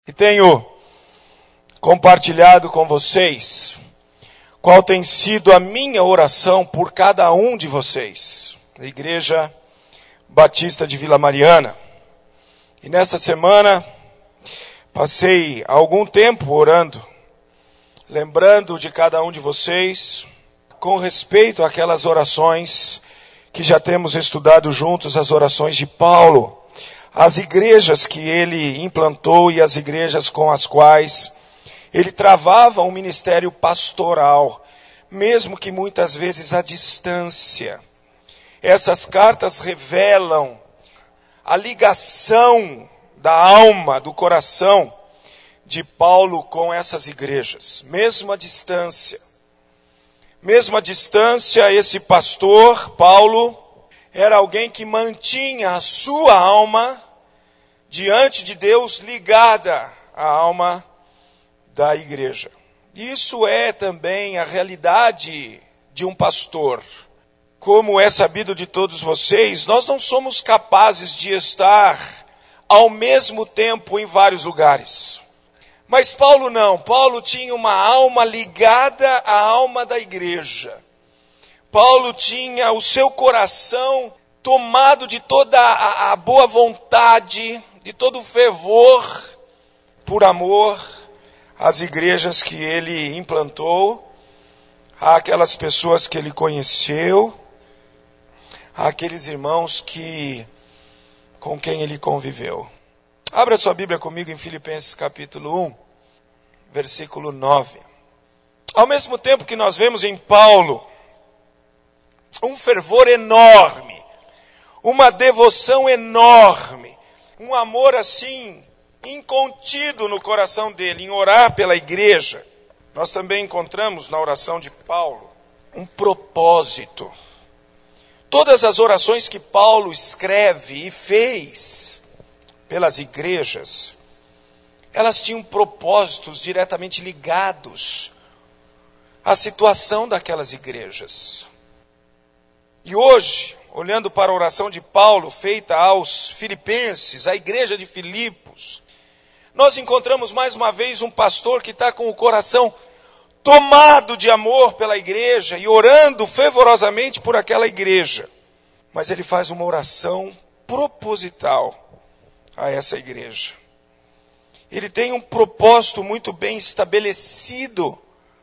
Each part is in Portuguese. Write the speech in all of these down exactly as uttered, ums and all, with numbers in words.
E tenho compartilhado com vocês qual tem sido a minha oração por cada um de vocês, da Igreja Batista de Vila Mariana. E nesta semana passei algum tempo orando, lembrando de cada um de vocês, com respeito àquelas orações que já temos estudado juntos, as orações de Paulo, as igrejas que ele implantou e as igrejas com as quais ele travava um ministério pastoral, mesmo que muitas vezes à distância. Essas cartas revelam a ligação da alma, do coração de Paulo com essas igrejas, mesmo à distância. Mesmo à distância, esse pastor, Paulo, era alguém que mantinha a sua alma diante de Deus ligada à alma da igreja. Isso é também a realidade de um pastor. Como é sabido de todos vocês, nós não somos capazes de estar ao mesmo tempo em vários lugares. Mas Paulo não. Paulo tinha uma alma ligada à alma da igreja. Paulo tinha o seu coração tomado de toda a, a boa vontade, de todo o fervor, por amor às igrejas que ele implantou, àquelas pessoas que ele conheceu, àqueles irmãos que, com quem ele conviveu. Abra sua Bíblia comigo em Filipenses capítulo um, versículo nove. Ao mesmo tempo que nós vemos em Paulo um fervor enorme, uma devoção enorme, um amor assim incontido no coração dele, em orar pela igreja, nós também encontramos na oração de Paulo um propósito. Todas as orações que Paulo escreve e fez pelas igrejas, elas tinham propósitos diretamente ligados à situação daquelas igrejas. E hoje, olhando para a oração de Paulo feita aos filipenses, à igreja de Filipos, nós encontramos mais uma vez um pastor que está com o coração tomado de amor pela igreja e orando fervorosamente por aquela igreja. Mas ele faz uma oração proposital a essa igreja. Ele tem um propósito muito bem estabelecido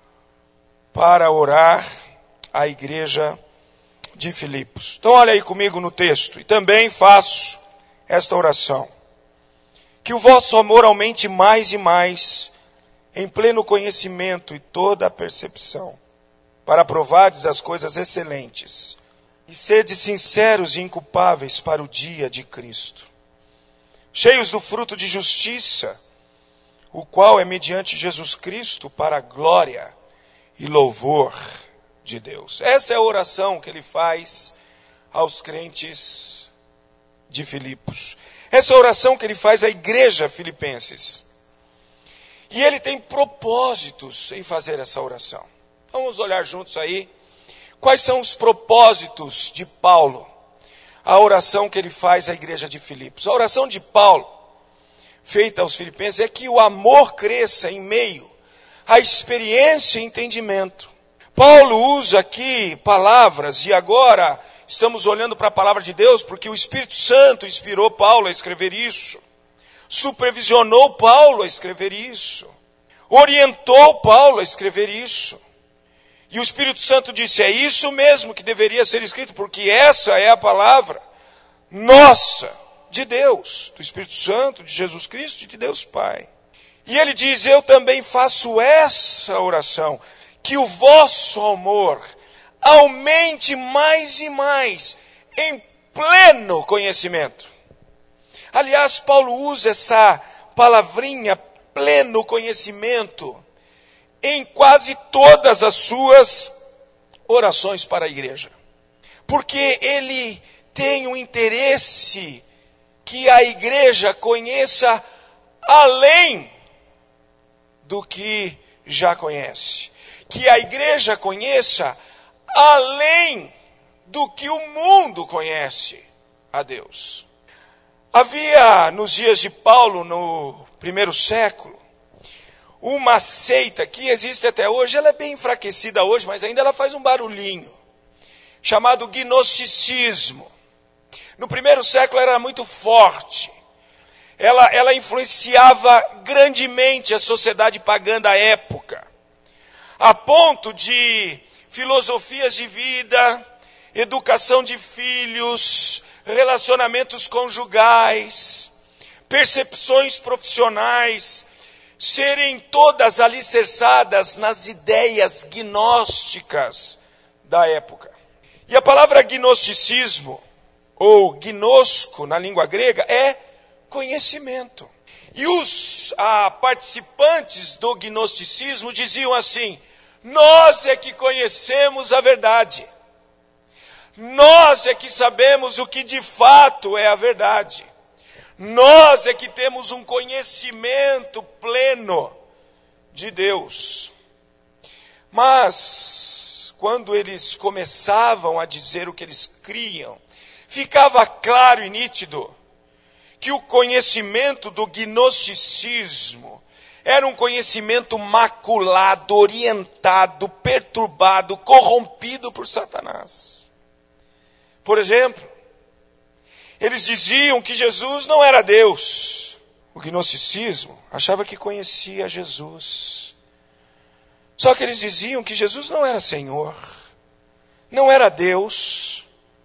para orar à igreja de Filipos. Então olha aí comigo no texto. E também faço esta oração: que o vosso amor aumente mais e mais, em pleno conhecimento e toda a percepção, para provardes as coisas excelentes, e serdes sinceros e inculpáveis para o dia de Cristo, cheios do fruto de justiça, o qual é mediante Jesus Cristo para a glória e louvor de Deus. Essa é a oração que ele faz aos crentes de Filipos. Essa é a oração que ele faz à igreja filipenses. E ele tem propósitos em fazer essa oração. Vamos olhar juntos aí. Quais são os propósitos de Paulo? A oração que ele faz à igreja de Filipos. A oração de Paulo, feita aos filipenses, é que o amor cresça em meio à experiência e entendimento. Paulo usa aqui palavras, e agora estamos olhando para a palavra de Deus, porque o Espírito Santo inspirou Paulo a escrever isso, supervisionou Paulo a escrever isso, orientou Paulo a escrever isso. E o Espírito Santo disse: é isso mesmo que deveria ser escrito, porque essa é a palavra nossa, de Deus, do Espírito Santo, de Jesus Cristo e de Deus Pai. E ele diz: eu também faço essa oração, que o vosso amor aumente mais e mais, em pleno conhecimento. Aliás, Paulo usa essa palavrinha, pleno conhecimento, em quase todas as suas orações para a igreja. Porque ele tem um interesse que a igreja conheça além do que já conhece. Que a igreja conheça além do que o mundo conhece a Deus. Havia, nos dias de Paulo, no primeiro século, uma seita que existe até hoje. Ela é bem enfraquecida hoje, mas ainda ela faz um barulhinho, chamado gnosticismo. No primeiro século era muito forte. Ela, ela influenciava grandemente a sociedade pagã da época, a ponto de filosofias de vida, educação de filhos, relacionamentos conjugais, percepções profissionais, serem todas alicerçadas nas ideias gnósticas da época. E a palavra gnosticismo, ou gnosco na língua grega, é conhecimento. E os ah, participantes do gnosticismo diziam assim: nós é que conhecemos a verdade. Nós é que sabemos o que de fato é a verdade. Nós é que temos um conhecimento pleno de Deus. Mas, quando eles começavam a dizer o que eles criam, ficava claro e nítido que o conhecimento do gnosticismo era um conhecimento maculado, orientado, perturbado, corrompido por Satanás. Por exemplo, eles diziam que Jesus não era Deus. O gnosticismo achava que conhecia Jesus. Só que eles diziam que Jesus não era Senhor, não era Deus,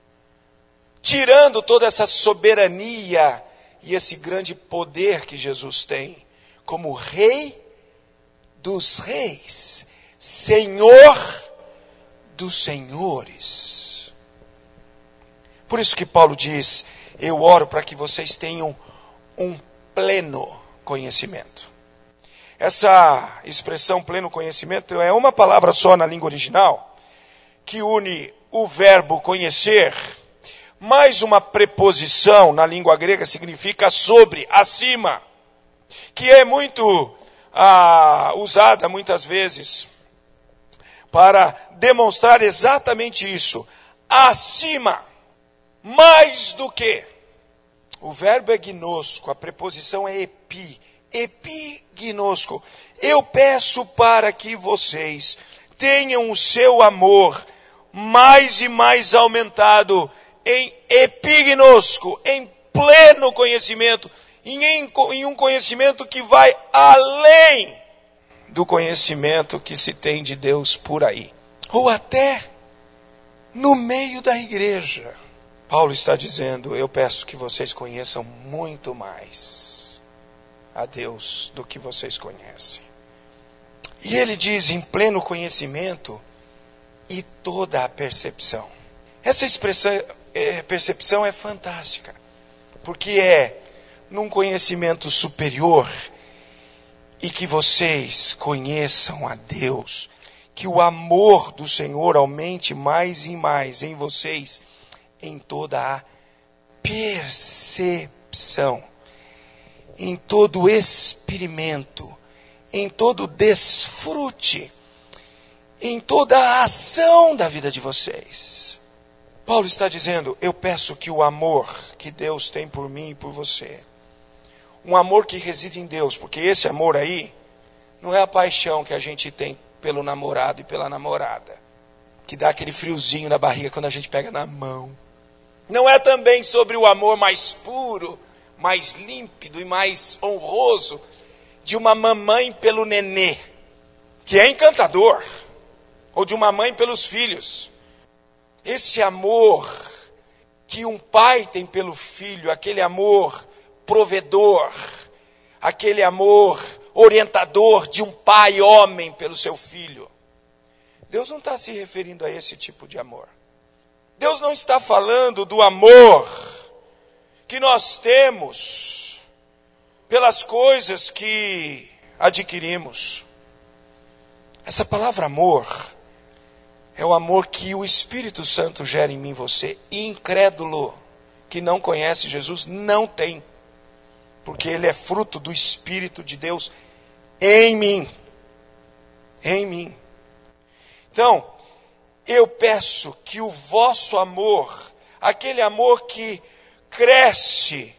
tirando toda essa soberania e esse grande poder que Jesus tem, como Rei dos Reis, Senhor dos Senhores. Por isso que Paulo diz: eu oro para que vocês tenham um pleno conhecimento. Essa expressão pleno conhecimento é uma palavra só na língua original, que une o verbo conhecer, mais uma preposição na língua grega, significa sobre, acima, que é muito ah, usada muitas vezes para demonstrar exatamente isso. Acima, mais do que. O verbo é gnosco, a preposição é epi, epignosco. Eu peço para que vocês tenham o seu amor mais e mais aumentado em epignosco, em pleno conhecimento, em, em um conhecimento que vai além do conhecimento que se tem de Deus por aí, ou até no meio da igreja. Paulo está dizendo: eu peço que vocês conheçam muito mais a Deus do que vocês conhecem. E ele diz em pleno conhecimento e toda a percepção. Essa expressão, é, percepção é fantástica, porque é num conhecimento superior e que vocês conheçam a Deus, que o amor do Senhor aumente mais e mais em vocês, em toda a percepção, em todo experimento, em todo desfrute, em toda a ação da vida de vocês. Paulo está dizendo: eu peço que o amor que Deus tem por mim e por você, um amor que reside em Deus, porque esse amor aí não é a paixão que a gente tem pelo namorado e pela namorada, que dá aquele friozinho na barriga quando a gente pega na mão. Não é também sobre o amor mais puro, mais límpido e mais honroso de uma mamãe pelo nenê, que é encantador, ou de uma mãe pelos filhos. Esse amor que um pai tem pelo filho, aquele amor provedor, aquele amor orientador de um pai homem pelo seu filho. Deus não está se referindo a esse tipo de amor. Deus não está falando do amor que nós temos pelas coisas que adquirimos. Essa palavra amor é o amor que o Espírito Santo gera em mim e você. Incrédulo que não conhece Jesus não tem, porque ele é fruto do Espírito de Deus em mim. Em mim. Então, eu peço que o vosso amor, aquele amor que cresce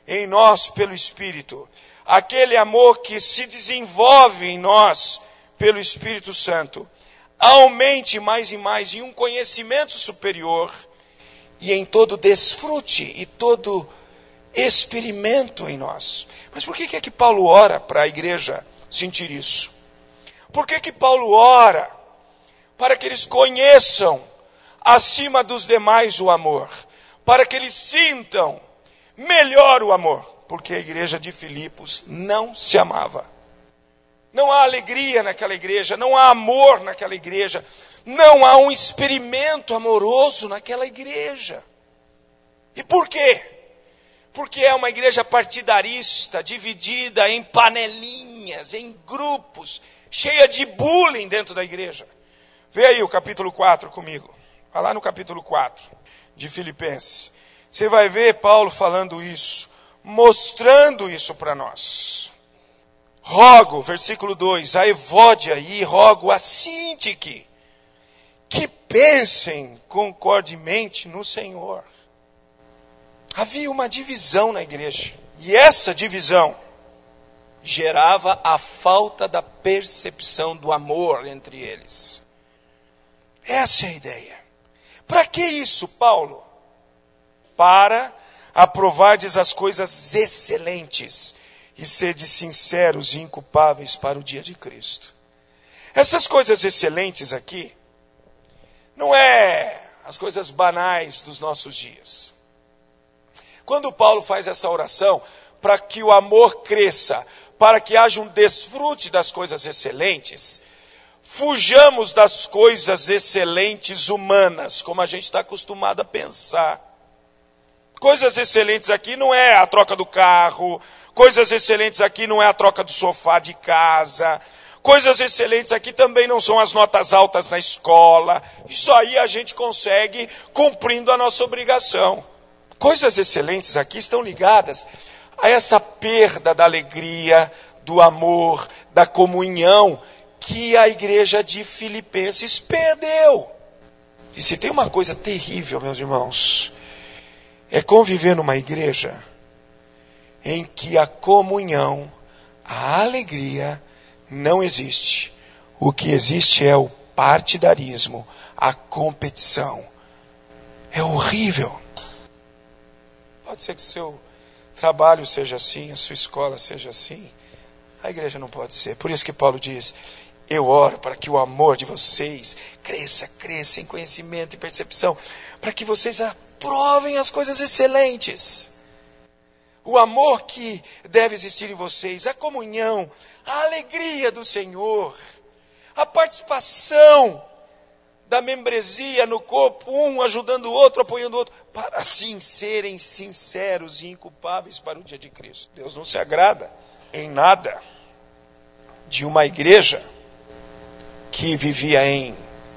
em nós pelo Espírito, aquele amor que se desenvolve em nós pelo Espírito Santo, aumente mais e mais em um conhecimento superior e em todo desfrute e todo experimento em nós. Mas por que é que Paulo ora para a igreja sentir isso? Por que que Paulo ora para que eles conheçam acima dos demais o amor? Para que eles sintam melhor o amor? Porque a igreja de Filipos não se amava. Não há alegria naquela igreja, não há amor naquela igreja, não há um experimento amoroso naquela igreja. E por quê? Porque é uma igreja partidarista, dividida em panelinhas, em grupos, cheia de bullying dentro da igreja. Vê aí o capítulo quatro comigo. Vai lá no capítulo quatro de Filipenses. Você vai ver Paulo falando isso, mostrando isso para nós. Rogo, versículo dois, a Evódia e rogo a Sintique, que pensem concordemente no Senhor. Havia uma divisão na igreja, e essa divisão gerava a falta da percepção do amor entre eles. Essa é a ideia. Para que isso, Paulo? Para aprovardes as coisas excelentes e serdes sinceros e inculpáveis para o dia de Cristo. Essas coisas excelentes aqui não é as coisas banais dos nossos dias. Quando Paulo faz essa oração para que o amor cresça, para que haja um desfrute das coisas excelentes, fujamos das coisas excelentes humanas, como a gente está acostumado a pensar. Coisas excelentes aqui não é a troca do carro, coisas excelentes aqui não é a troca do sofá de casa, coisas excelentes aqui também não são as notas altas na escola. Isso aí a gente consegue cumprindo a nossa obrigação. Coisas excelentes aqui estão ligadas a essa perda da alegria, do amor, da comunhão que a igreja de Filipenses perdeu. E se tem uma coisa terrível, meus irmãos, é conviver numa igreja em que a comunhão, a alegria não existe. O que existe é o partidarismo, a competição. É horrível. Pode ser que seu trabalho seja assim, a sua escola seja assim. A igreja não pode ser. Por isso que Paulo diz: eu oro para que o amor de vocês cresça, cresça em conhecimento e percepção, para que vocês aprovem as coisas excelentes. O amor que deve existir em vocês, a comunhão, a alegria do Senhor, a participação da membresia no corpo, um ajudando o outro, apoiando o outro, para assim serem sinceros e inculpáveis para o dia de Cristo. Deus não se agrada em nada de uma igreja que vivia em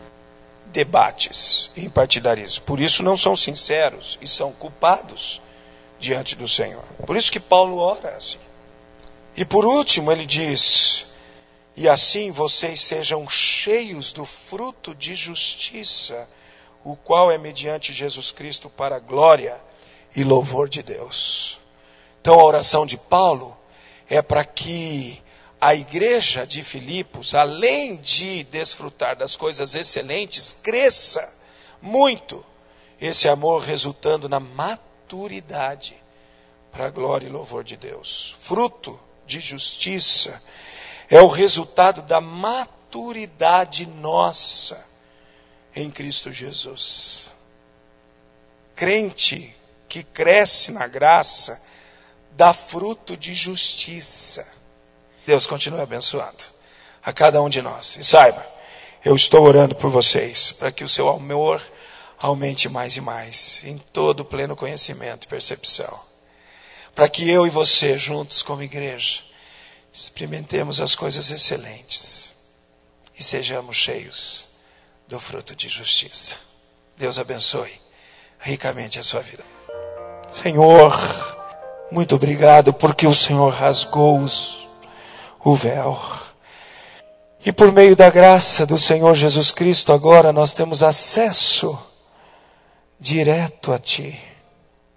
debates, em partidarismo. Por isso não são sinceros e são culpados diante do Senhor. Por isso que Paulo ora assim. E por último ele diz: e assim vocês sejam cheios do fruto de justiça, o qual é mediante Jesus Cristo para a glória e louvor de Deus. Então a oração de Paulo é para que a igreja de Filipos, além de desfrutar das coisas excelentes, cresça muito esse amor, resultando na maturidade para a glória e louvor de Deus. Fruto de justiça é o resultado da maturidade nossa em Cristo Jesus. Crente que cresce na graça dá fruto de justiça. Deus continue abençoando a cada um de nós. E saiba, eu estou orando por vocês, para que o seu amor aumente mais e mais, em todo o pleno conhecimento e percepção. Para que eu e você, juntos como igreja, experimentemos as coisas excelentes e sejamos cheios do fruto de justiça. Deus abençoe ricamente a sua vida. Senhor, muito obrigado porque o Senhor rasgou os o véu. E por meio da graça do Senhor Jesus Cristo, agora nós temos acesso direto a Ti.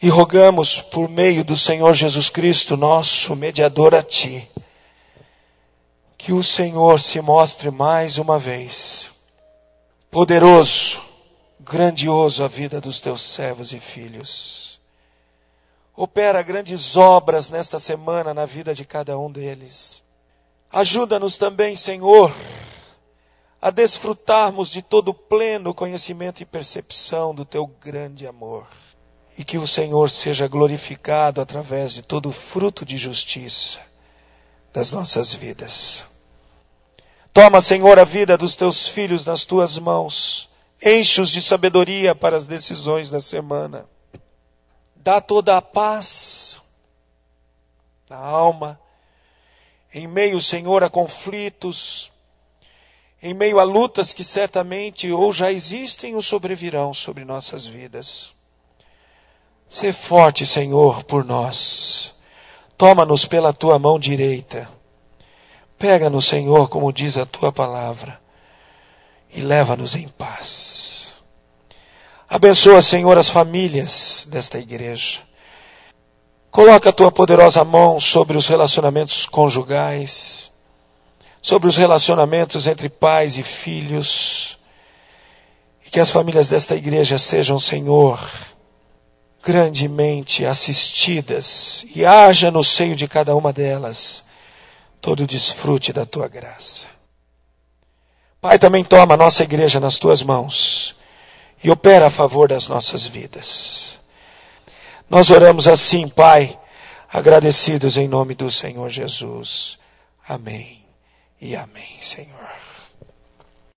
E rogamos por meio do Senhor Jesus Cristo, nosso mediador a Ti, que o Senhor se mostre mais uma vez poderoso, grandioso a vida dos Teus servos e filhos. Opera grandes obras nesta semana na vida de cada um deles. Ajuda-nos também, Senhor, a desfrutarmos de todo o pleno conhecimento e percepção do Teu grande amor. E que o Senhor seja glorificado através de todo o fruto de justiça das nossas vidas. Toma, Senhor, a vida dos Teus filhos nas Tuas mãos. Enche-os de sabedoria para as decisões da semana. Dá toda a paz na alma. Em meio, Senhor, a conflitos. Em meio a lutas que certamente ou já existem ou sobrevirão sobre nossas vidas. Sê forte, Senhor, por nós. Toma-nos pela Tua mão direita. Pega-nos, Senhor, como diz a Tua palavra. E leva-nos em paz. Abençoa, Senhor, as famílias desta igreja. Coloca a Tua poderosa mão sobre os relacionamentos conjugais. Sobre os relacionamentos entre pais e filhos. E que as famílias desta igreja sejam, Senhor, grandemente assistidas, e haja no seio de cada uma delas todo o desfrute da Tua graça. Pai, também toma a nossa igreja nas Tuas mãos e opera a favor das nossas vidas. Nós oramos assim, Pai, agradecidos em nome do Senhor Jesus. Amém e amém, Senhor.